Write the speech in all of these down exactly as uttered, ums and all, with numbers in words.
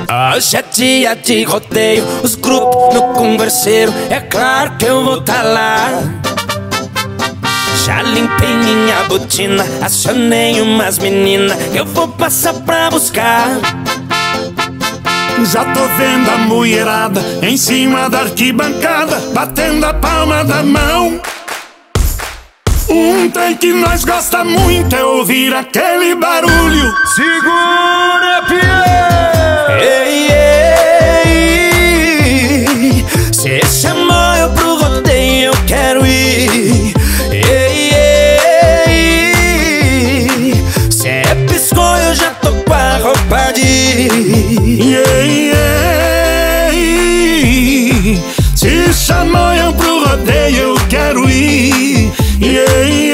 Hoje é dia de rodeio, os grupos no converseiro, é claro que eu vou tá lá. Já limpei minha botina, acionei umas meninas, eu vou passar pra buscar. Já tô vendo a mulherada em cima da arquibancada, batendo a palma da mão. Um trem que nós gosta muito é ouvir aquele barulho. Segura, Pierre! Ei, ei, cê chamou eu pro rodeio, eu quero ir. Ei, ei, cê piscou, eu já tô com a roupa de ir. Ei, ei, se chamou eu pro rodeio, eu quero ir. Ei,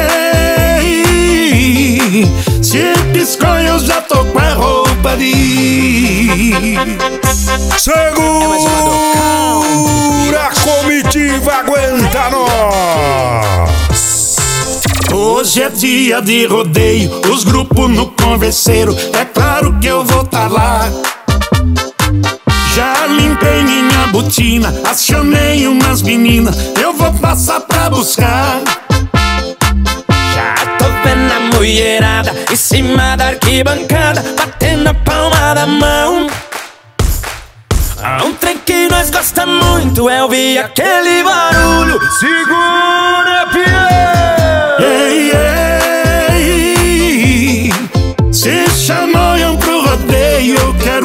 ei, se piscou, eu já tô com a roupa de ir. Segura, a comitiva aguenta nós. Hoje é dia de rodeio, os grupos no converseiro, é claro que eu vou tá lá. Já limpei minha botina, acionei umas meninas, eu vou passar pra buscar. Já tô vendo a mulherada em cima da arquibancada, batendo a palma da mão. Um trem que nós gosta muito é ouvir aquele barulho. Segura, Pierre! Ei, ei, se chamou eu pro rodeio, eu quero